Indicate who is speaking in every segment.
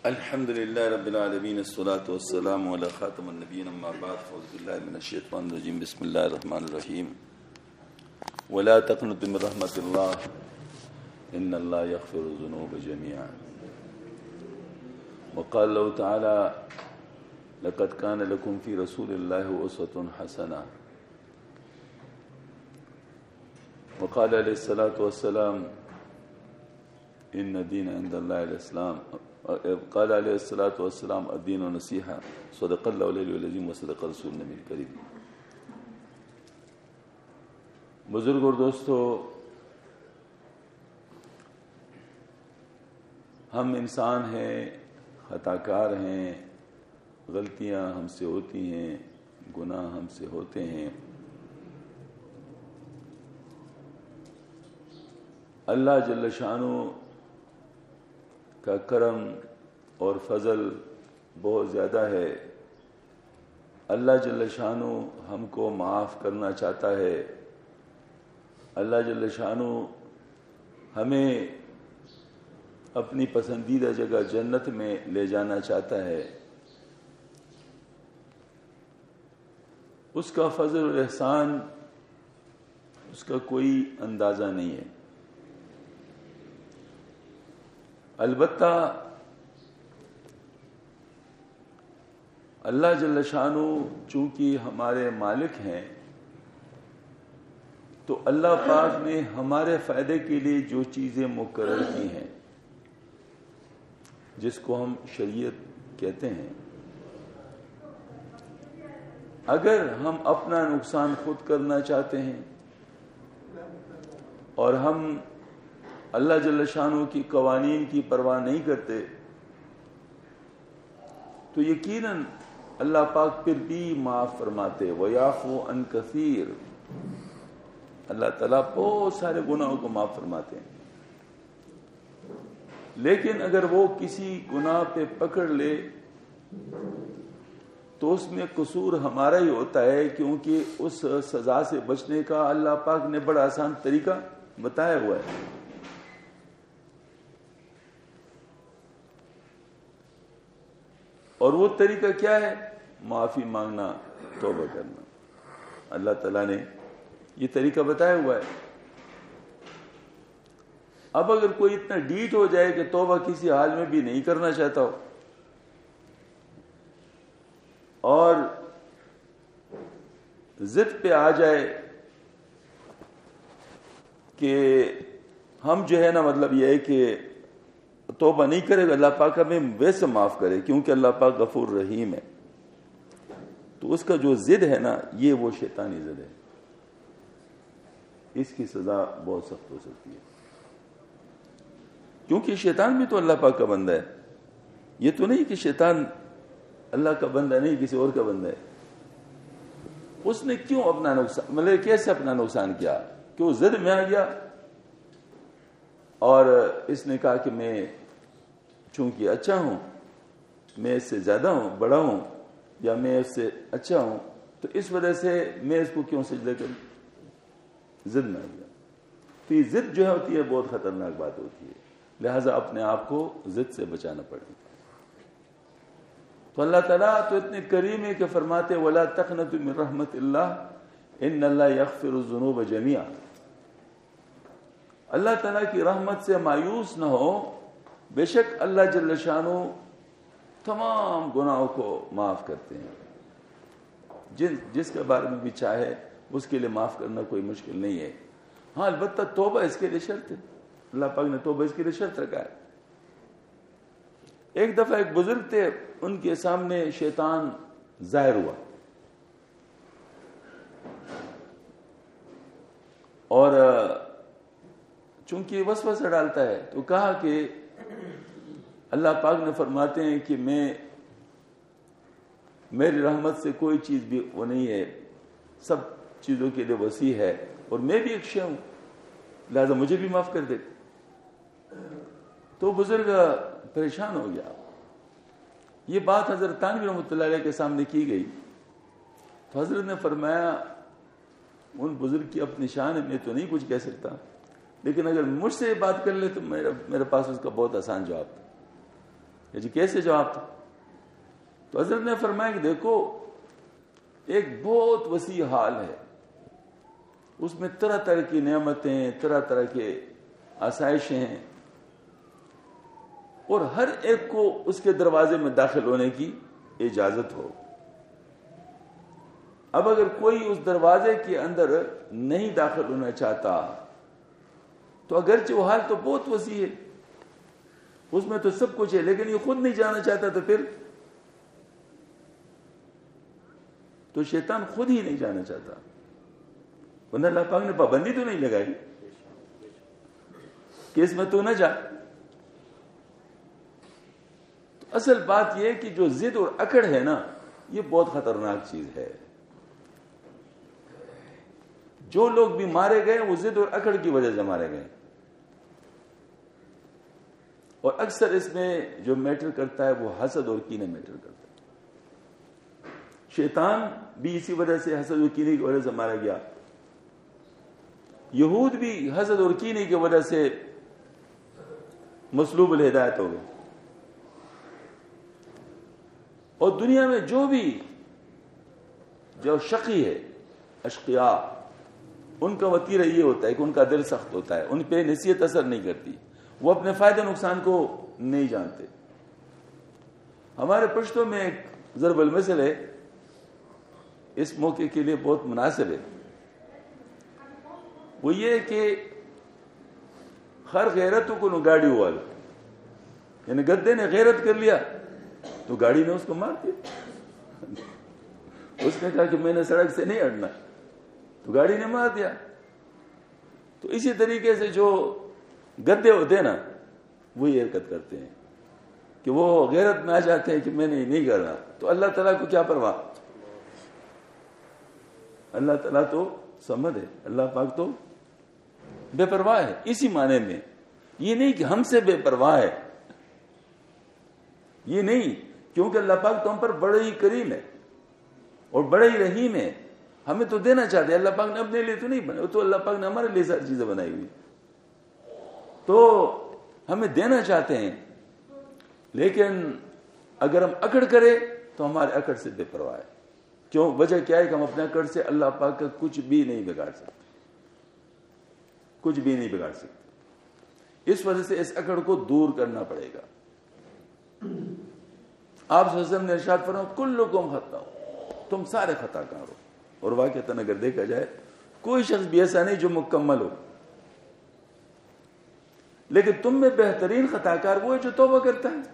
Speaker 1: الحمد لله رب العالمين الصلاة والسلام على خاتم النبيين أما بعد فأعوذ بالله من الشيطان الرجيم بسم الله الرحمن الرحيم ولا تقنطوا من رحمة الله إن الله يغفر الذنوب جميعا وقال الله تعالى لقد كان لكم في رسول الله أسوة حسنة وقال عليه الصلاة والسلام إن الدين عند الله الإسلام قال عليه الصلاة والسلام الدين نصيحة صدق الله العلي العظيم وصدق رسول النبي الكريم. بزرگ اور دوستو، ہم انسان ہیں، خطا کار ہیں، غلطیاں ہم سے ہوتی ہیں، گناہ ہم سے ہوتے ہیں. اللہ جل شانہ کا کرم اور فضل بہت زیادہ ہے. اللہ جل شانہ ہم کو معاف کرنا چاہتا ہے. اللہ جل شانہ ہمیں اپنی پسندیدہ جگہ جنت میں لے جانا چاہتا ہے. اس کا فضل اور احسان، اس کا کوئی اندازہ نہیں ہے. البتہ اللہ جل شانہ چونکہ ہمارے مالک ہیں تو اللہ پاک نے ہمارے فائدے کے لیے جو چیزیں مقرر کی ہیں، جس کو ہم شریعت کہتے ہیں، اگر ہم اپنا نقصان خود کرنا چاہتے ہیں اور ہم اللہ جل شانہ کی قوانین کی پرواہ نہیں کرتے تو یقیناً اللہ پاک پھر بھی معاف فرماتے. وَيَعْفُو عَنْ كَثِيرٍ، اللہ تعالیٰ بہت سارے گناہوں کو معاف فرماتے ہیں. لیکن اگر وہ کسی گناہ پہ پکڑ لے تو اس میں قصور ہمارا ہی ہوتا ہے، کیونکہ اس سزا سے بچنے کا اللہ پاک نے بڑا آسان طریقہ بتایا ہوا ہے. اور وہ طریقہ کیا ہے؟ معافی مانگنا، توبہ کرنا. اللہ تعالیٰ نے یہ طریقہ بتایا ہوا ہے. اب اگر کوئی اتنا ڈیٹ ہو جائے کہ توبہ کسی حال میں بھی نہیں کرنا چاہتا ہو اور ضد پہ آ جائے کہ ہم جو ہے نا، مطلب یہ ہے کہ توبہ نہیں کرے گا، اللہ پاک ہمیں ویسے معاف کرے کیونکہ اللہ پاک غفور رحیم ہے، تو اس کا جو ضد ہے نا، یہ وہ شیطانی ضد ہے. اس کی سزا بہت سخت ہو سکتی ہے، کیونکہ شیطان بھی تو اللہ پاک کا بندہ ہے. یہ تو نہیں کہ شیطان اللہ کا بندہ نہیں، کسی اور کا بندہ ہے. اس نے کیوں اپنا نقصان، مطلب کیسے اپنا نقصان کیا؟ کہ وہ ضد میں آ گیا اور اس نے کہا کہ میں چونکہ اچھا ہوں، میں اس سے زیادہ ہوں، بڑا ہوں، یا میں اس سے اچھا ہوں، تو اس وجہ سے میں اس کو کیوں سجدہ کروں؟ ضد میں آ گیا. تو یہ ضد جو ہوتی ہے بہت خطرناک بات ہوتی ہے، لہذا اپنے آپ کو ضد سے بچانا پڑے. تو اللہ تعالیٰ تو اتنے کریم ہے کہ فرماتے وَلَا تَقْنَطُوا مِن رَحْمَةِ اللَّهِ إِنَّ اللَّهَ يَغْفِرُ الذُّنُوبَ جَمِيعًا. اللہ تعالیٰ کی رحمت سے مایوس نہ ہو، بے شک اللہ جل شانہ تمام گناہوں کو معاف کرتے ہیں. جس کے بارے میں بھی چاہے اس کے لیے معاف کرنا کوئی مشکل نہیں ہے. ہاں البتہ توبہ اس کے لیے شرط ہے. اللہ پاک نے توبہ اس کے لیے شرط رکھا ہے. ایک دفعہ ایک بزرگ تھے، ان کے سامنے شیطان ظاہر ہوا اور چونکہ وسوسہ ڈالتا ہے تو کہا کہ اللہ پاک نے فرماتے ہیں کہ میری رحمت سے کوئی چیز بھی وہ نہیں ہے، سب چیزوں کے لیے وسیع ہے، اور میں بھی ایک شے ہوں، لہذا مجھے بھی معاف کر دے. تو بزرگ پریشان ہو گیا. یہ بات حضرت تھانوی رحمۃ اللہ علیہ کے سامنے کی گئی تو حضرت نے فرمایا ان بزرگ کی اپنی شان ہے، میں تو نہیں کچھ کہہ سکتا، لیکن اگر مجھ سے بات کر لے تو میرے پاس اس کا بہت آسان جواب تھا. جی کیسے جواب تھا؟ تو حضرت نے فرمایا کہ دیکھو ایک بہت وسیع حال ہے، اس میں طرح طرح کی نعمتیں، طرح طرح کے آسائشیں ہیں، اور ہر ایک کو اس کے دروازے میں داخل ہونے کی اجازت ہو۔ اب اگر کوئی اس دروازے کے اندر نہیں داخل ہونا چاہتا تو اگرچہ وہ حال تو بہت وسیع ہے، اس میں تو سب کچھ ہے، لیکن یہ خود نہیں جانا چاہتا تو پھر تو شیطان خود ہی نہیں جانا چاہتا، ورنہ اللہ پاک نے پابندی تو نہیں لگائی کہ اس میں تو نہ جا۔ تو اصل بات یہ کہ جو ضد اور اکڑ ہے نا، یہ بہت خطرناک چیز ہے۔ جو لوگ بھی مارے گئے وہ ضد اور اکڑ کی وجہ سے مارے گئے، اور اکثر اس میں جو میٹر کرتا ہے وہ حسد اور کینے میٹر کرتا ہے۔ شیطان بھی اسی وجہ سے حسد اور کینے کی وجہ سے مارا گیا، یہود بھی حسد اور کینے کی وجہ سے مسلوب الہدایت ہو گئے، اور دنیا میں جو شقی ہے، اشقیاء، ان کا وتیرہ یہ ہوتا ہے کہ ان کا دل سخت ہوتا ہے، ان پہ نصیحت اثر نہیں کرتی، وہ اپنے فائدے نقصان کو نہیں جانتے۔ ہمارے پشتوں میں ایک ضرب المثل ہے، اس موقع کے لیے بہت مناسب ہے، وہ یہ کہ ہر غیرتوں کو گاڑی ہوا، یعنی گدے نے غیرت کر لیا تو گاڑی نے اس کو مار دیا۔ اس نے کہا کہ میں نے سڑک سے نہیں ہٹنا، تو گاڑی نے مار دیا۔ تو اسی طریقے سے جو گدے ہوتے ہیں نا، وہی حرکت کرتے ہیں کہ وہ غیرت میں آ جاتے ہیں کہ میں نے یہ نہیں کر رہا، تو اللہ تعالیٰ کو کیا پرواہ؟ اللہ تعالیٰ تو سمجھ ہے، اللہ پاک تو بے پرواہ ہے۔ اسی معنی میں یہ نہیں کہ ہم سے بے پرواہ ہے، یہ نہیں، کیونکہ اللہ پاک تو ہم پر بڑے ہی کریم ہے اور بڑے ہی رحیم ہے، ہمیں تو دینا چاہتے ہیں۔ اللہ پاک نے اپنے لیے تو نہیں بنائی، تو اللہ پاک نے ہمارے لیے ساری چیزیں بنائی ہوئی، تو ہمیں دینا چاہتے ہیں، لیکن اگر ہم اکڑ کریں تو ہمارے اکڑ سے بے پرواہ ہے۔ کیوں؟ وجہ کیا ہے کہ ہم اپنے اکڑ سے اللہ پاک کا کچھ بھی نہیں بگاڑ سکتے، کچھ بھی نہیں بگاڑ سکتے۔ اس وجہ سے اس اکڑ کو دور کرنا پڑے گا۔ آپ صلی اللہ علیہ وسلم نے ارشاد فرمایا کلکم خطاء، تم سارے خطا کار ہو، اور واقعتاً اگر دیکھا جائے کوئی شخص بھی ایسا نہیں جو مکمل ہو، لیکن تم میں بہترین خطا کار وہ ہے جو توبہ کرتا ہے،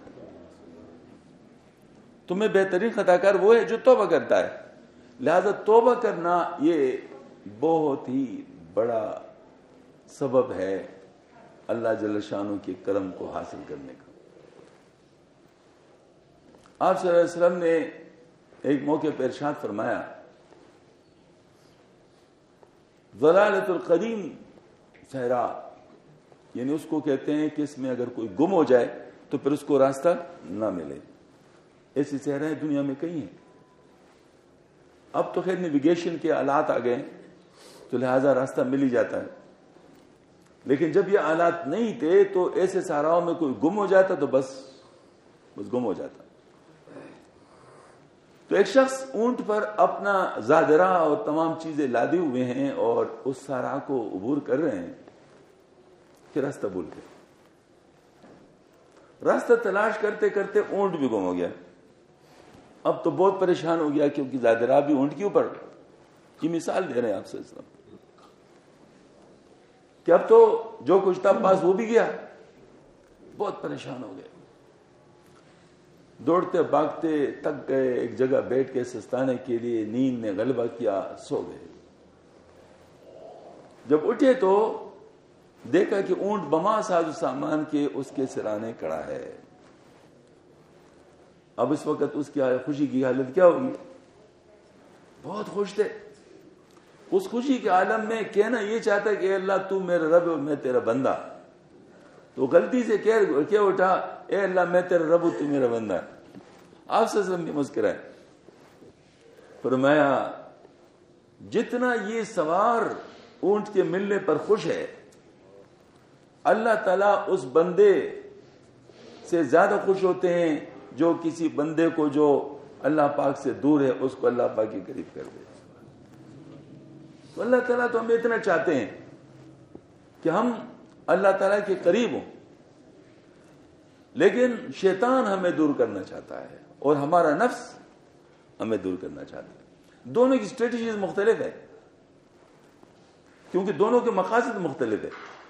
Speaker 1: تم میں بہترین خطا کار وہ ہے جو توبہ کرتا ہے۔ لہذا توبہ کرنا یہ بہت ہی بڑا سبب ہے اللہ جل شانہ کے کرم کو حاصل کرنے کا۔ آپ صلی اللہ علیہ وسلم نے ایک موقع پر ارشاد فرمایا، ضلالۃ القدیم صحرا، یعنی اس کو کہتے ہیں کہ اس میں اگر کوئی گم ہو جائے تو پھر اس کو راستہ نہ ملے۔ ایسی صحرائیں دنیا میں کئی ہیں۔ اب تو خیر نیویگیشن کے آلات آ گئے تو لہٰذا راستہ مل ہی جاتا ہے، لیکن جب یہ آلات نہیں تھے تو ایسے صحراؤں میں کوئی گم ہو جاتا تو بس گم ہو جاتا۔ تو ایک شخص اونٹ پر اپنا زادرہ اور تمام چیزیں لادے ہوئے ہیں اور اس صحرا کو عبور کر رہے ہیں، پھر راستہ بھول گئے۔ راستہ تلاش کرتے کرتے اونٹ بھی گم ہو گیا۔ اب تو بہت پریشان ہو گیا کیونکہ زادرہ بھی اونٹ کے اوپر۔ یہ مثال دے رہے ہیں آپ سے کہ اب تو جو کچھ تھا پاس وہ بھی گیا، بہت پریشان ہو گئے، دوڑتے بھاگتے تک گئے، ایک جگہ بیٹھ کے سستانے کے لیے نیند نے غلبہ کیا، سو گئے۔ جب اٹھے تو دیکھا کہ اونٹ بما ساز و سامان کے اس کے سرانے کڑا ہے۔ اب اس وقت اس کی خوشی کی حالت کیا ہوگی؟ بہت خوش تھے۔ اس خوشی کے عالم میں کہنا یہ چاہتا ہے کہ اے اللہ تو میرا رب اور میں تیرا بندہ، تو غلطی سے کہہ اٹھا اے اللہ میں تیرا رب اور تو میرا بندہ۔ آپ صلی اللہ علیہ وسلم بھی مسکرائے، فرمایا جتنا یہ سوار اونٹ کے ملنے پر خوش ہے، اللہ تعالیٰ اس بندے سے زیادہ خوش ہوتے ہیں جو کسی بندے کو جو اللہ پاک سے دور ہے اس کو اللہ پاک کے قریب کر دے. تو اللہ تعالیٰ تو ہمیں اتنا چاہتے ہیں کہ ہم اللہ تعالیٰ کے قریب ہوں، لیکن شیطان ہمیں دور کرنا چاہتا ہے اور ہمارا نفس ہمیں دور کرنا چاہتا ہے. دونوں کی اسٹریٹجیز مختلف ہے کیونکہ دونوں کے مقاصد مختلف ہے.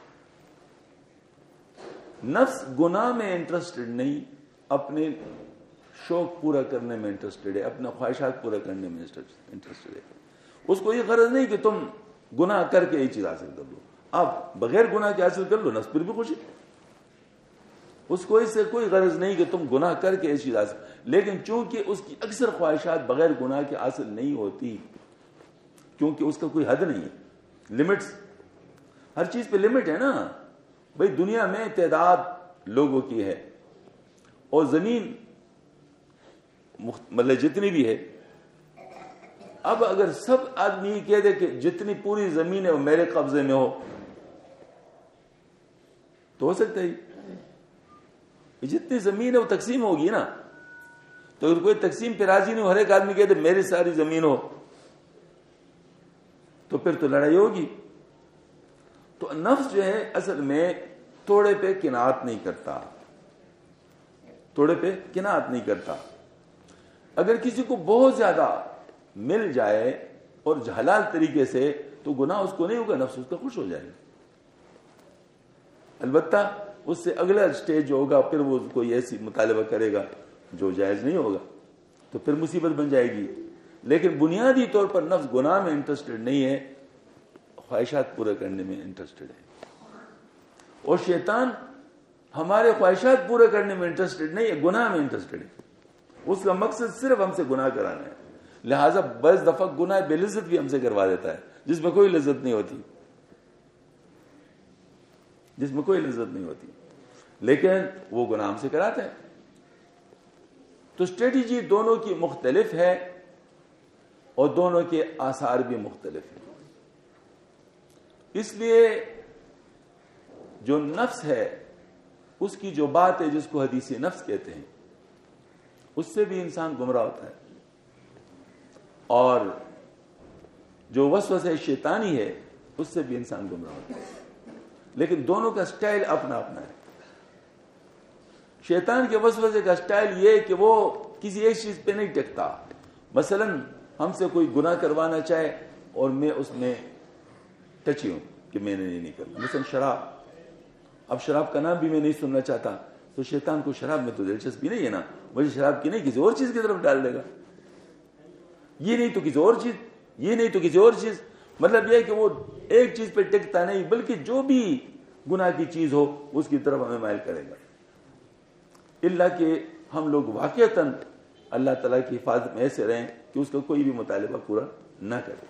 Speaker 1: نفس گناہ میں انٹرسٹڈ نہیں، اپنے شوق پورا کرنے میں انٹرسٹڈ ہے، اپنے خواہشات پورا کرنے میں انٹرسٹڈ ہے. اس کو یہ غرض نہیں کہ تم گناہ کر کے یہ چیز حاصل کر لو، آپ بغیر گناہ کے حاصل کر لو، نفس پھر بھی خوشی. اس کو اس سے کوئی غرض نہیں کہ تم گناہ کر کے یہ چیز حاصل، لیکن چونکہ اس کی اکثر خواہشات بغیر گناہ کے حاصل نہیں ہوتی، کیونکہ اس کا کوئی حد نہیں ہے، لمٹس. ہر چیز پہ لمٹ ہے نا بھئی. دنیا میں تعداد لوگوں کی ہے اور زمین مطلب جتنی بھی ہے، اب اگر سب آدمی کہہ دے کہ جتنی پوری زمین ہے وہ میرے قبضے میں ہو تو ہو سکتا ہے؟ جتنی زمین ہے وہ تقسیم ہوگی نا. تو اگر کوئی تقسیم پہ راضی نہیں ہو، ہر ایک آدمی کہتے میری ساری زمین ہو، تو پھر تو لڑائی ہوگی. تو نفس جو ہے اصل میں توڑے پہ قناعت نہیں کرتا، توڑے پہ قناعت نہیں کرتا. اگر کسی کو بہت زیادہ مل جائے اور حلال طریقے سے تو گناہ اس کو نہیں ہوگا، نفس اس کا خوش ہو جائے گا. البتہ اس سے اگلا سٹیج جو ہوگا پھر وہ کوئی ایسی مطالبہ کرے گا جو جائز نہیں ہوگا تو پھر مصیبت بن جائے گی. لیکن بنیادی طور پر نفس گناہ میں انٹرسٹڈ نہیں ہے، خواہشات پورے کرنے میں انٹرسٹڈ ہے. اور شیطان ہمارے خواہشات پورے کرنے میں انٹرسٹڈ نہیں ہے، گناہ میں انٹرسٹڈ ہے. اس کا مقصد صرف ہم سے گناہ کرانا ہے. لہٰذا بعض دفعہ گناہ بے لذت بھی ہم سے کروا دیتا ہے، جس میں کوئی لذت نہیں ہوتی، جس میں کوئی لذت نہیں ہوتی، لیکن وہ گناہ ہم سے کراتا ہے. تو اسٹریٹجی دونوں کی مختلف ہے اور دونوں کے آثار بھی مختلف ہیں. اس لیے جو نفس ہے اس کی جو بات ہے جس کو حدیث نفس کہتے ہیں، اس سے بھی انسان گمراہ ہوتا ہے. اور جو وسوسہ شیطانی ہے اس سے بھی انسان گمراہ ہوتا ہے. لیکن دونوں کا سٹائل اپنا اپنا ہے. شیطان کے وسوسے کا سٹائل یہ کہ وہ کسی ایک چیز پہ نہیں ٹکتا. مثلا ہم سے کوئی گناہ کروانا چاہے اور میں اس میں ٹچی ہوں کہ میں نے نہیں کرنا، مثلا شراب. اب شراب کا نام بھی میں نہیں سننا چاہتا تو شیطان کو شراب میں تو دلچسپی نہیں ہے نا، مجھے شراب کی نہیں کسی اور چیز کی طرف ڈال دے گا. یہ نہیں تو کسی اور چیز، یہ نہیں تو کسی اور چیز. مطلب یہ ہے کہ وہ ایک چیز پہ ٹکتا نہیں بلکہ جو بھی گناہ کی چیز ہو اس کی طرف ہمیں مائل کرے گا. اللہ کہ ہم لوگ واقعتاً اللہ تعالیٰ کی حفاظت میں ایسے رہیں کہ اس کا کوئی بھی مطالبہ پورا نہ کرے.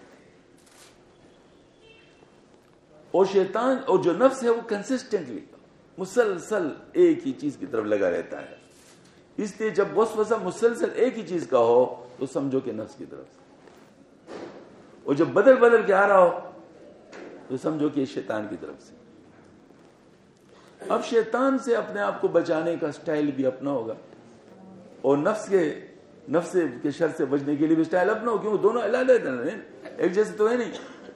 Speaker 1: اور شیطان اور جو نفس ہے وہ کنسسٹنٹلی مسلسل ایک ہی چیز کی طرف لگا رہتا ہے. اس لیے جب وسوسہ مسلسل ایک ہی چیز کا ہو تو سمجھو کہ نفس کی طرف سے، اور جب بدل بدل کے آ رہا ہو تو سمجھو کہ شیطان کی طرف سے. اب شیطان سے اپنے آپ کو بچانے کا سٹائل بھی اپنا ہوگا اور نفس کے شر سے بچنے کے لیے بھی سٹائل اپنا ہوگا، کیونکہ دونوں الگ ہیں، ایک جیسے تو ہے نہیں.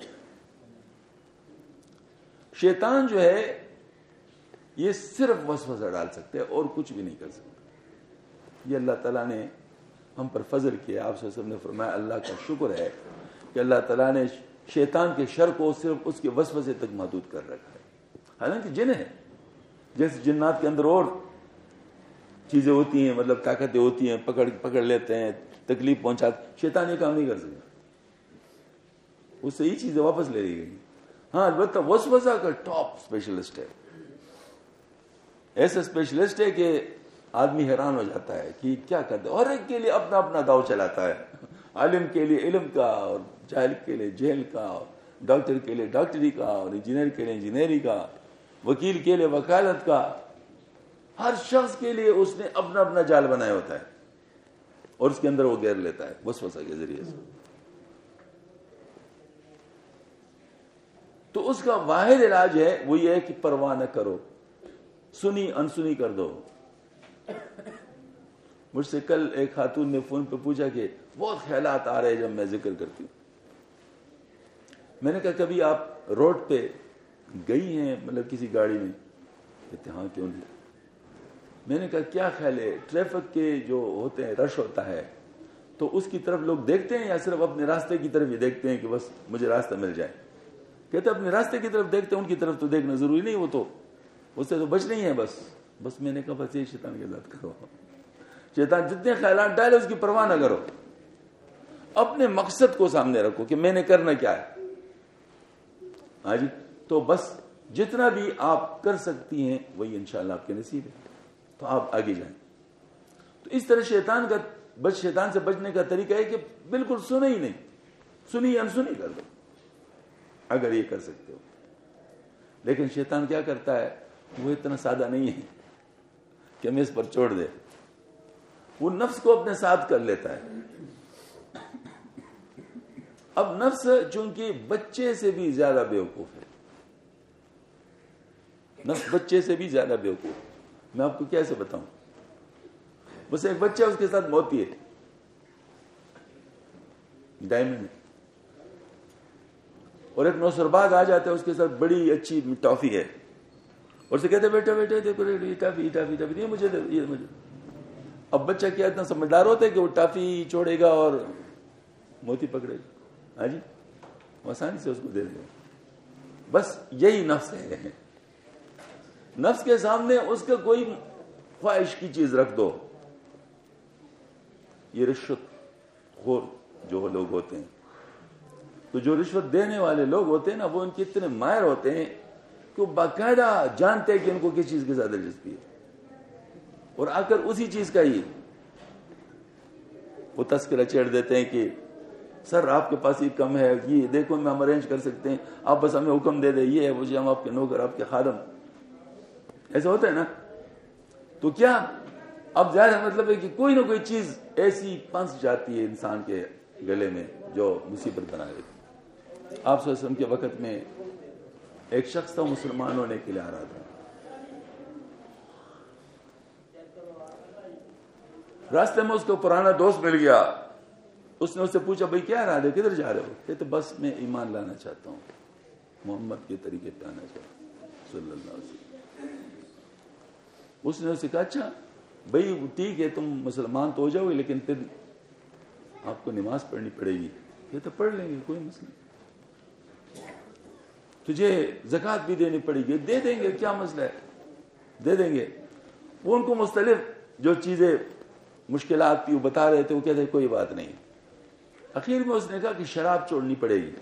Speaker 1: شیطان جو ہے یہ صرف وسوسہ ڈال سکتے ہیں اور کچھ بھی نہیں کر سکتے. یہ اللہ تعالیٰ نے ہم پر فضل کیا. آپ صلی اللہ علیہ وسلم نے فرمایا اللہ کا شکر ہے کہ اللہ تعالیٰ نے شیطان کے شر کو صرف اس کے وسوسے تک محدود کر رکھا ہے. حالانکہ جن ہے، جیسے جنات کے اندر اور چیزیں ہوتی ہیں، مطلب طاقتیں ہوتی ہیں، پکڑ لیتے ہیں، تکلیف پہنچاتے. شیطان یہ کام نہیں کر سکتا، اس سے یہ چیزیں واپس لے لی گئی. ہاں البتہ وسوسہ کا ٹاپ اسپیشلسٹ ہے. ایسا اسپیشلسٹ ہے کہ آدمی حیران ہو جاتا ہے کہ کیا کرتا ہے. ہر ایک کے لیے اپنا اپنا داؤ چلاتا ہے. عالم کے لیے علم کا، اور جاہل کے لیے جہل کا، اور ڈاکٹر کے لیے ڈاکٹری کا، اور انجینئر کے لیے انجینئرنگ کا، وکیل کے لیے وکالت کا. ہر شخص کے لیے اس نے اپنا اپنا جال بنایا ہوتا ہے اور اس کے اندر وہ گیر لیتا ہے وسوسہ کے ذریعے سے. تو اس کا واحد علاج ہے وہ یہ ہے کہ پرواہ نہ کرو، سنی انسنی کر دو. مجھ سے کل ایک خاتون نے فون پہ پوچھا کہ بہت خیالات آ رہے ہیں جب میں ذکر کرتی ہوں. میں نے کہا کبھی آپ روڈ پہ گئی ہیں مطلب کسی گاڑی میں؟ کہتے ہاں کیوں نہیں. میں نے کہا کیا خیال ہے ٹریفک کے جو ہوتے ہیں رش ہوتا ہے تو اس کی طرف لوگ دیکھتے ہیں یا صرف اپنے راستے کی طرف ہی دیکھتے ہیں کہ بس مجھے راستہ مل جائے؟ کہتے اپنے راستے کی طرف دیکھتے ہیں, ان کی طرف تو دیکھنا ضروری نہیں, وہ تو اس سے تو بچ نہیں ہے بس میں نے کہا بس یہ شیطان کے ساتھ کرو. شیطان جتنے خیالات ڈالے اس کی پرواہ نہ کرو, اپنے مقصد کو سامنے رکھو کہ میں نے کرنا کیا ہے. ہاں جی, تو بس جتنا بھی آپ کر سکتی ہیں وہی انشاءاللہ آپ کے نصیب ہے, تو آپ آگے جائیں. تو اس طرح شیطان سے بچنے کا طریقہ ہے کہ بالکل سنو ہی نہیں, سنی انسنی کر دو اگر یہ کر سکتے ہو. لیکن شیطان کیا کرتا ہے, وہ اتنا سادہ نہیں ہے کہ ہمیں اس پر چھوڑ دے. وہ نفس کو اپنے ساتھ کر لیتا ہے. اب نفس چونکہ بچے سے بھی زیادہ بیوقوف ہے, نفس بچے سے بھی زیادہ بیوقوف. میں آپ کو کیسے بتاؤں, بس ایک بچہ اس کے ساتھ موتی ہے ڈائمنڈ, اور ایک نوسرباز آ جاتا ہے اس کے ساتھ بڑی اچھی ٹافی ہے اور اسے کہتے بیٹھے دیکھو ٹافی نہیں مجھے یہ مجھے. اب بچہ کیا اتنا سمجھدار ہوتا ہے کہ وہ ٹافی چھوڑے گا اور موتی پکڑے گا. ہاں جی, آسانی سے اس کو دے دے گا. بس یہی نفس ہے. نفس کے سامنے اس کا کوئی خواہش کی چیز رکھ دو. یہ رشوت خور جو لوگ ہوتے ہیں, تو جو رشوت دینے والے لوگ ہوتے ہیں نا, وہ ان کے اتنے ماہر ہوتے ہیں کہ وہ باقاعدہ جانتے ہیں کہ ان کو کس چیز کے ساتھ دلچسپی ہے, اور آ کر اسی چیز کا ہی وہ تذکرہ چھیڑ دیتے ہیں کہ سر آپ کے پاس یہ کم ہے, یہ دیکھو ہم ارینج کر سکتے ہیں, آپ بس ہمیں حکم دے دیں, یہ ہے وہ ہم آپ کے نوکر آپ کے خادم. ایسا ہوتا ہے نا. تو کیا اب ظاہر مطلب ہے کہ کوئی نہ کوئی چیز ایسی پھنس جاتی ہے انسان کے گلے میں جو مصیبت بنا دیتی. آپ صلی اللہ علیہ وسلم کے وقت میں ایک شخص تھا, مسلمان ہونے کے لیے آ رہا تھا. راستے میں اس کو پرانا دوست مل گیا. اس نے اس سے پوچھا بھائی کیا ارادہ, کدھر جا رہے ہو؟ کہتے بس میں ایمان لانا چاہتا ہوں, محمد کے طریقے پہ آنا چاہتا ہوں صلی اللہ علیہ وسلم. اس نے اسے کہا اچھا بھائی ٹھیک ہے تم مسلمان تو ہو جاؤ گے لیکن پھر آپ کو نماز پڑھنی پڑے گی. کہتے پڑھ لیں گے کوئی مسئلہ نہیں. تجھے زکوٰۃ بھی دینی پڑے گی, دے دیں گے, کیا مسئلہ ہے, دے دیں گے. وہ ان کو مختلف جو چیزیں مشکلات تھی وہ بتا رہے تھے. وہ کہتے کوئی بات نہیں. اخیر میں اس نے کہا کہ شراب چھوڑنی پڑے گی.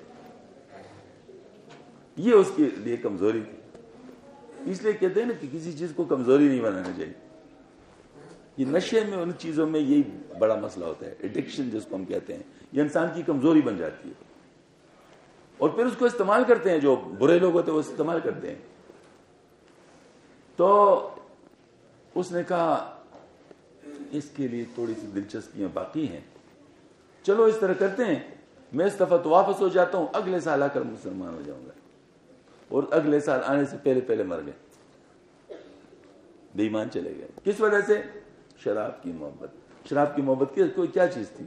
Speaker 1: یہ اس کے لیے کمزوری تھی. اس لیے کہتے ہیں نا کہ کسی چیز کو کمزوری نہیں بنانا چاہیے. یہ نشے میں ان چیزوں میں یہی بڑا مسئلہ ہوتا ہے, ایڈکشن جس کو ہم کہتے ہیں, یہ انسان کی کمزوری بن جاتی ہے اور پھر اس کو استعمال کرتے ہیں, جو برے لوگ ہوتے ہیں وہ استعمال کرتے ہیں. تو اس نے کہا اس کے لیے تھوڑی سی دلچسپیاں باقی ہیں, چلو اس طرح کرتے ہیں, میں اس دفعہ تو واپس ہو جاتا ہوں, اگلے سال آ کر مسلمان ہو جاؤں گا. اور اگلے سال آنے سے پہلے مر گئے, بے ایمان چلے گئے. کس وجہ سے؟ شراب کی محبت. شراب کی محبت کی کوئی کیا چیز تھی؟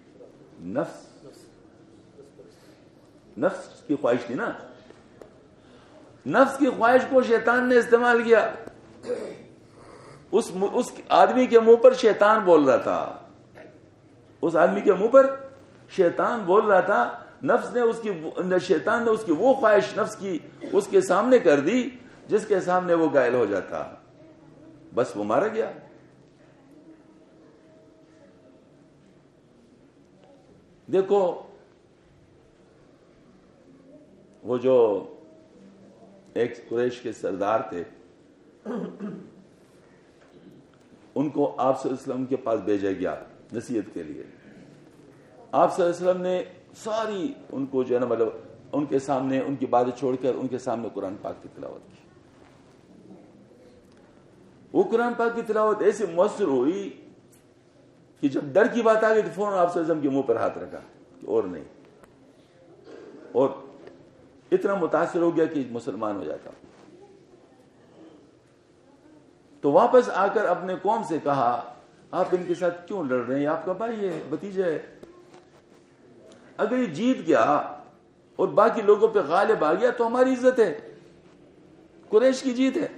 Speaker 1: نفس کی خواہش تھی نا. نفس کی خواہش کو شیطان نے استعمال کیا. اس آدمی کے منہ پر شیطان بول رہا تھا, اس آدمی کے منہ پر شیطان بول رہا تھا. نفس نے شیطان نے اس کی وہ خواہش نفس کی اس کے سامنے کر دی جس کے سامنے وہ گائل ہو جاتا. بس وہ مارا گیا. دیکھو وہ جو ایک قریش کے سردار تھے, ان کو آپ صلی اللہ علیہ وسلم کے پاس بھیجا گیا نصیحت کے لیے. آپ صلی اللہ علیہ وسلم نے ساری ان کو جو ہے نا مطلب ان کے سامنے ان کی باتیں چھوڑ کر ان کے سامنے قرآن پاک کی تلاوت کی. وہ قرآن پاک کی تلاوت ایسے مؤثر ہوئی کہ جب ڈر کی بات آ گئی تو فوراً آپ صلی اللہ علیہ وسلم کے منہ پر ہاتھ رکھا کہ اور نہیں, اور اتنا متاثر ہو گیا کہ مسلمان ہو جاتا. تو واپس آ کر اپنے قوم سے کہا آپ ان کے ساتھ کیوں لڑ رہے ہیں؟ آپ کا بھائی ہے، بھتیجا ہے. اگر یہ جیت گیا اور باقی لوگوں پہ غالب آ گیا تو ہماری عزت ہے، قریش کی جیت ہے.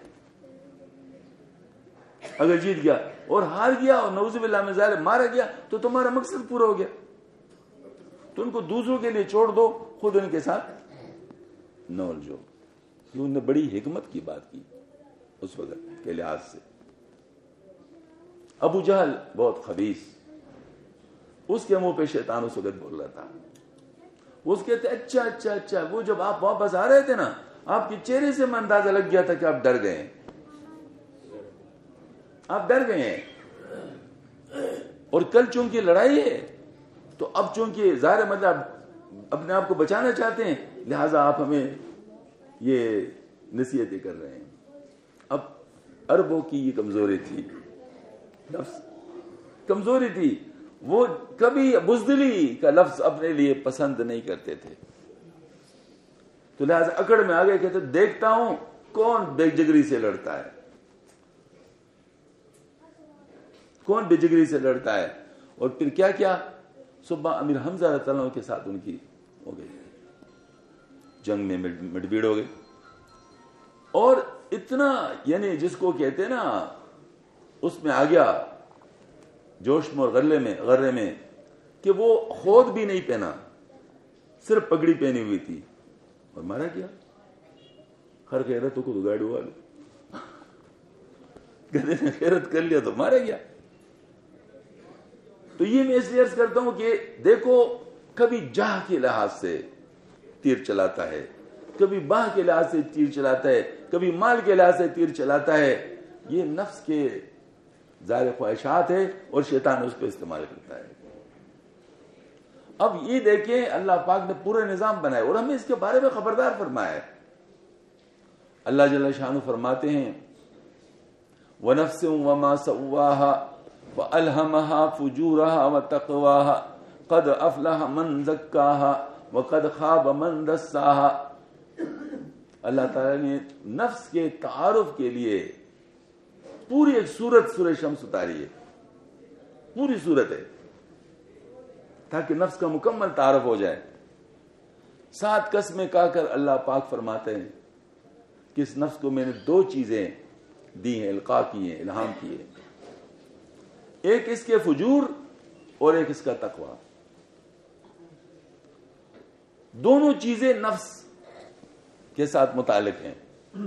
Speaker 1: اگر جیت گیا اور ہار گیا اور نعوذ باللہ من ذالک مارا گیا تو تمہارا مقصد پورا ہو گیا. تو ان کو دوسروں کے لیے چھوڑ دو، خود ان کے ساتھ نہ الجھو. انہوں نے بڑی حکمت کی بات کی اس وقت کے لحاظ سے. ابو جہل بہت خبیث، اس کے منہ پہ شیطان اس وقت بول رہا تھا. اس کہتے اچھا اچھا اچھا، وہ جب آپ واپس آ رہے تھے نا، آپ کے چہرے سے میں اندازہ لگ گیا تھا کہ آپ ڈر گئے ہیں، آپ ڈر گئے ہیں. اور کل چونکہ لڑائی ہے تو اب چونکہ ظاہر مطلب اپنے آپ کو بچانا چاہتے ہیں، لہٰذا آپ ہمیں یہ نصیحتیں کر رہے ہیں. اب عربوں کی یہ کمزوری تھی، لفظ کمزوری تھی، وہ کبھی بزدلی کا لفظ اپنے لیے پسند نہیں کرتے تھے. تو لہٰذا اکڑ میں آگے کہتے دیکھتا ہوں کون بے جگری سے لڑتا ہے، کون بے جگری سے لڑتا ہے. اور پھر کیا کیا، صبح امیر حمزہ رضی اللہ عنہ کے ساتھ ان کی ہو گئی، جنگ میں مڈبیڑ ہو گئی. اور اتنا یعنی جس کو کہتے ہیں نا، اس میں آ گیا جوش میں اور غرے میں کہ وہ خود بھی نہیں پہنا، صرف پگڑی پہنی ہوئی تھی اور مارا گیا. خیر خیرت کو تو گاڑی والو گدے نے خیرت کر لیا تو مارا گیا. تو یہ میں اس لیے عرض کرتا ہوں کہ دیکھو، کبھی جاہ کے لحاظ سے تیر چلاتا ہے، کبھی باہ کے لحاظ سے تیر چلاتا ہے، کبھی مال کے لحاظ سے تیر چلاتا ہے. یہ نفس کے ظاہر خواہشات ہے اور شیطان اس کو استعمال کرتا ہے. اب یہ دیکھیں اللہ پاک نے پورے نظام بنائے اور ہمیں اس کے بارے میں خبردار فرمایا ہے. اللہ جل شانہ فرماتے ہیں وَنَفْسٍ وَمَا سَوَّاهَا فَأَلْهَمَهَا فُجُورَهَا وَتَقْوَاهَا قَدْ أَفْلَحَ مَنْ زَكَّاهَا وَقَدْ خَابَ مَنْ دَسَّاهَا. اللہ تعالیٰ نے نفس کے تعارف کے لیے پوری ایک سورت سورہ شمس اتاری ہے، پوری سورت ہے تاکہ نفس کا مکمل تعارف ہو جائے. 7 قسمیں کہا کر اللہ پاک فرماتے ہیں کہ اس نفس کو میں نے 2 چیزیں دی ہیں، القاء کی ہیں، الہام کی ہے. ایک اس کے فجور اور ایک اس کا تقوی. دونوں چیزیں نفس کے ساتھ متعلق ہیں.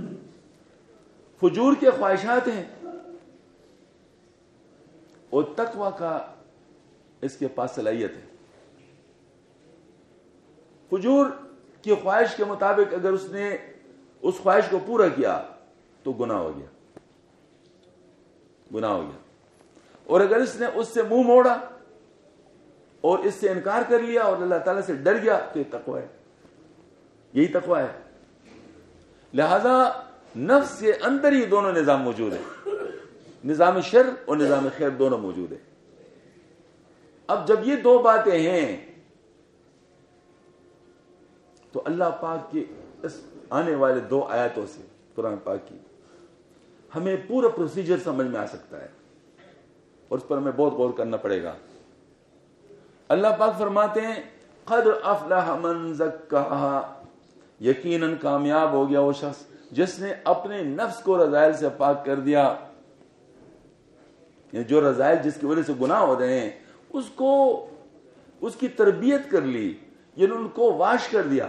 Speaker 1: فجور کے خواہشات ہیں اور تقوی کا اس کے پاس صلاحیت ہے. فجور کی خواہش کے مطابق اگر اس نے اس خواہش کو پورا کیا تو گناہ ہو گیا، گناہ ہو گیا. اور اگر اس نے اس سے منہ موڑا اور اس سے انکار کر لیا اور اللہ تعالیٰ سے ڈر گیا تو یہ تقوی ہے، یہی تقوی ہے. لہذا نفس کے اندر ہی دونوں نظام موجود ہیں، نظام شر اور نظام خیر دونوں موجود ہیں. اب جب یہ 2 باتیں ہیں تو اللہ پاک کی اس آنے والے 2 آیاتوں سے قرآن پاک کی ہمیں پورا پروسیجر سمجھ میں آ سکتا ہے اور اس پر ہمیں بہت غور کرنا پڑے گا. اللہ پاک فرماتے ہیں قد افلح من زکاہا، یقیناً کامیاب ہو گیا وہ شخص جس نے اپنے نفس کو رذائل سے پاک کر دیا. یعنی جو رذائل جس کی وجہ سے گناہ ہو رہے ہیں اس کو اس کی تربیت کر لی، یعنی ان کو واش کر دیا.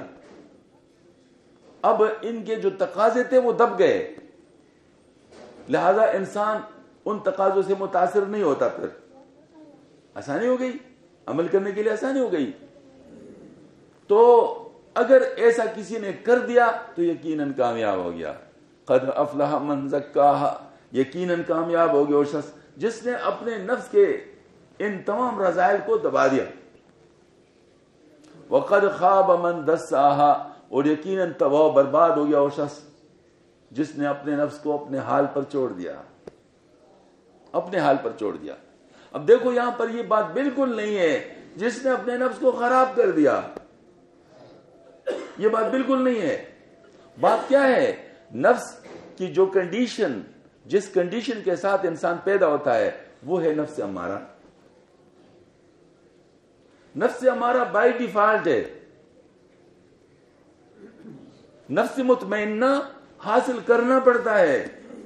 Speaker 1: اب ان کے جو تقاضے تھے وہ دب گئے، لہذا انسان ان تقاضوں سے متاثر نہیں ہوتا. پھر آسانی ہو گئی، عمل کرنے کے لیے آسانی ہو گئی. تو اگر ایسا کسی نے کر دیا تو یقیناً کامیاب ہو گیا. قد افلح من زکاہا، یقیناً کامیاب ہو گیا وہ شخص جس نے اپنے نفس کے ان تمام رذائل کو دبا دیا. وقد خاب من دساہا، اور یقیناً تباہ و برباد ہو گیا وہ شخص جس نے اپنے نفس کو اپنے حال پر چھوڑ دیا، اپنے حال پر چھوڑ دیا. اب دیکھو یہاں پر یہ بات بالکل نہیں ہے جس نے اپنے نفس کو خراب کر دیا، یہ بات بالکل نہیں ہے. بات کیا ہے؟ نفس کی جو کنڈیشن، جس کنڈیشن کے ساتھ انسان پیدا ہوتا ہے وہ ہے نفس امارہ. نفس امارہ بائی ڈیفالٹ ہے. نفس مطمئنہ حاصل کرنا پڑتا ہے.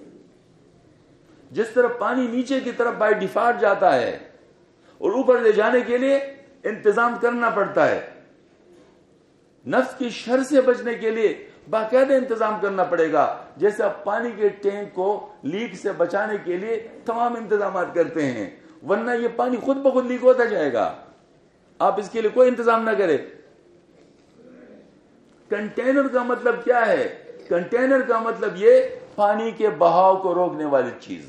Speaker 1: جس طرح پانی نیچے کی طرف بائی ڈیفالٹ جاتا ہے اور اوپر لے جانے کے لیے انتظام کرنا پڑتا ہے, نفس کی شر سے بچنے کے لیے باقاعدہ انتظام کرنا پڑے گا. جیسے آپ پانی کے ٹینک کو لیک سے بچانے کے لیے تمام انتظامات کرتے ہیں, ورنہ یہ پانی خود بخود لیک ہوتا جائے گا, آپ اس کے لیے کوئی انتظام نہ کریں. کنٹینر کا مطلب کیا ہے؟ کنٹینر کا مطلب یہ پانی کے بہاؤ کو روکنے والی چیز.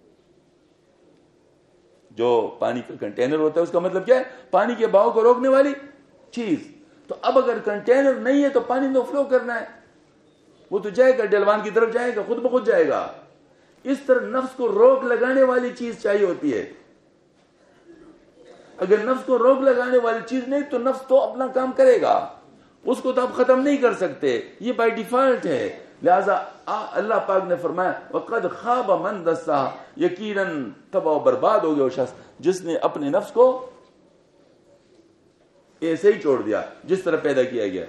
Speaker 1: جو پانی کا کنٹینر ہوتا ہے اس کا مطلب کیا ہے؟ پانی کے بہاؤ کو روکنے والی چیز. تو اب اگر کنٹینر نہیں ہے تو پانی تو فلو کرنا ہے, وہ تو جائے گا, ڈلوان کی طرف جائے گا, خود بخود جائے گا. اس طرح نفس کو روک لگانے والی چیز چاہیے ہوتی ہے. اگر نفس کو روک لگانے والی چیز نہیں تو نفس تو اپنا کام کرے گا, اس کو تو آپ ختم نہیں کر سکتے, یہ بائی ڈیفالٹ ہے. لہذا اللہ پاک نے فرمایا وَقَدْ خَابَ مَنْ دَسَّاهَا, یقیناً تباہ و برباد ہو گیا وہ شخص جس نے اپنے نفس کو ایسے ہی چھوڑ دیا جس طرح پیدا کیا گیا.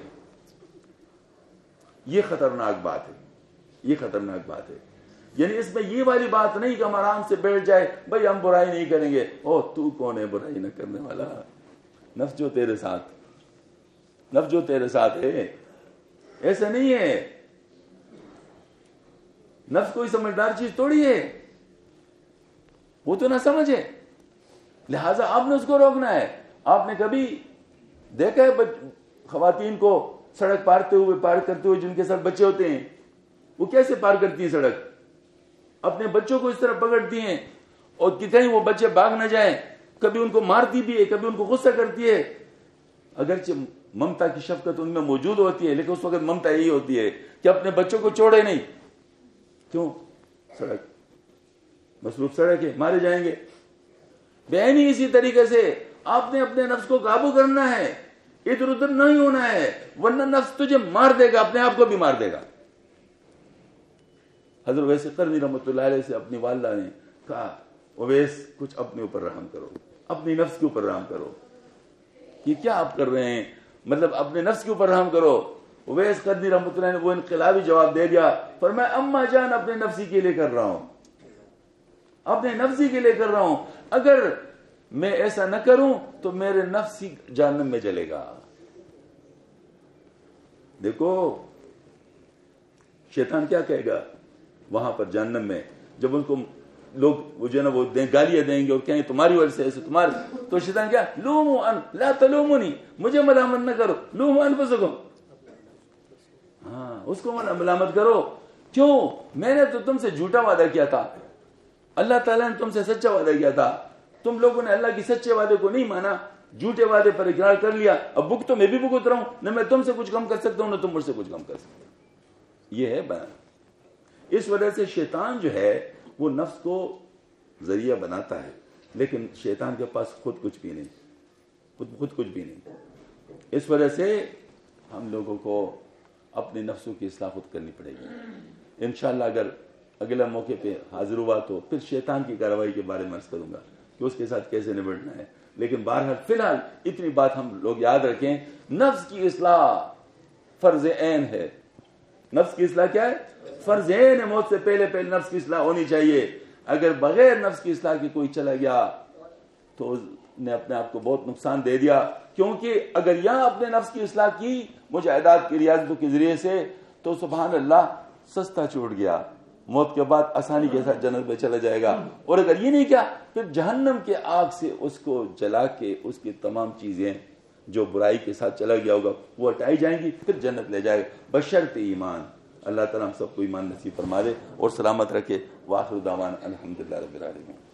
Speaker 1: یہ خطرناک بات ہے, یہ خطرناک بات ہے. یعنی اس میں یہ والی بات نہیں کہ ہم آرام سے بیٹھ جائے بھائی ہم برائی نہیں کریں گے. او تو کون ہے برائی نہ کرنے والا؟ نفس جو تیرے ساتھ, نفس جو تیرے ساتھ ہے, ایسا نہیں ہے. نفس کوئی سمجھدار چیز توڑی ہے, وہ تو نہ سمجھے. لہذا آپ نے اس کو روکنا ہے. آپ نے کبھی دیکھا ہے خواتین کو سڑک پار کرتے ہوئے جن کے ساتھ بچے ہوتے ہیں, وہ کیسے پار کرتی ہیں سڑک؟ اپنے بچوں کو اس طرح پکڑتی ہیں اور کہیں وہ بچے بھاگ نہ جائیں. کبھی ان کو مارتی بھی ہے, کبھی ان کو غصہ کرتی ہے. اگرچہ ممتا کی شفقت ان میں موجود ہوتی ہے, لیکن اس وقت ممتا یہی ہوتی ہے کہ اپنے بچوں کو چھوڑے نہیں. کیوں؟ سڑک مصروف سڑک ہے, مارے جائیں گے. بہنی اسی طریقے سے آپ نے اپنے نفس کو قابو کرنا ہے, ادھر ادھر نہیں ہونا ہے, ورنہ نفس تجھے مار دے گا, اپنے آپ کو بھی مار دے گا. حضرت اویس قرنی رحمۃ اللہ علیہ سے اپنی والدہ نے کہا اویس کچھ اپنے اوپر رحم کرو, اپنی نفس کے اوپر رحم کرو. یہ کیا آپ کر رہے ہیں؟ مطلب اپنے نفس کے اوپر رحم کرو. اویس قرنی رحمۃ اللہ نے وہ انقلابی جواب دے دیا, فرمایا اما جان اپنے نفسی کے لیے کر رہا ہوں, اپنے نفسی کے لیے کر رہا ہوں. اگر میں ایسا نہ کروں تو میرے نفس ہی جہنم میں جلے گا. دیکھو شیطان کیا کہے گا وہاں پر جہنم میں, جب ان کو لوگ وہ جو ہے نا وہ گالیاں دیں گے اور کہیں تمہاری وجہ سے ایسے تمہارے, تو شیطان کیا لوموا ان لا تلومونی, مجھے ملامت نہ کرو, لوموا انفسکم, ہاں اس کو ملامت کرو. کیوں؟ میں نے تو تم سے جھوٹا وعدہ کیا تھا, اللہ تعالیٰ نے تم سے سچا وعدہ کیا تھا, تم لوگوں نے اللہ کی سچے وعدے کو نہیں مانا, جھوٹے وعدے پر اقرار کر لیا. اب بک تو میں بھی بھگت رہا ہوں, نہ میں تم سے کچھ کم کر سکتا ہوں نہ تم مجھ سے کچھ کم کر سکتے. یہ ہے بیان. اس وجہ سے شیطان جو ہے وہ نفس کو ذریعہ بناتا ہے, لیکن شیطان کے پاس خود کچھ بھی نہیں, خود کچھ بھی نہیں. اس وجہ سے ہم لوگوں کو اپنے نفسوں کی اصلاح خود کرنی پڑے گی. انشاءاللہ اگر اگلا موقع پہ حاضر ہوا تو پھر شیطان کی کارروائی کے بارے میں عرض کروں گا کہ اس کے ساتھ کیسے نبٹنا ہے. لیکن بہرحال فی الحال اتنی بات ہم لوگ یاد رکھیں, نفس کی اصلاح فرض عین ہے. نفس کی اصلاح کیا ہے؟ فرض عین ہے. موت سے پہلے نفس کی اصلاح ہونی چاہیے. اگر بغیر نفس کی اصلاح کی کوئی چلا گیا تو اس نے اپنے آپ کو بہت نقصان دے دیا. کیونکہ اگر یہاں اپنے نفس کی اصلاح کی مجاہدات کی ریاضتوں کے ذریعے سے تو سبحان اللہ سستا چھوٹ گیا, موت کے بعد آسانی کے ساتھ جنت میں چلا جائے گا. اور اگر یہ نہیں کیا پھر جہنم کے آگ سے اس کو جلا کے اس کی تمام چیزیں جو برائی کے ساتھ چلا گیا ہوگا وہ ہٹائی جائیں گی, پھر جنت لے جائے گا بشرط ایمان. اللہ تعالیٰ ہم سب کو ایمان نصیب فرما دے اور سلامت رکھے. وآخر دعوانا الحمدللہ رب العالمین.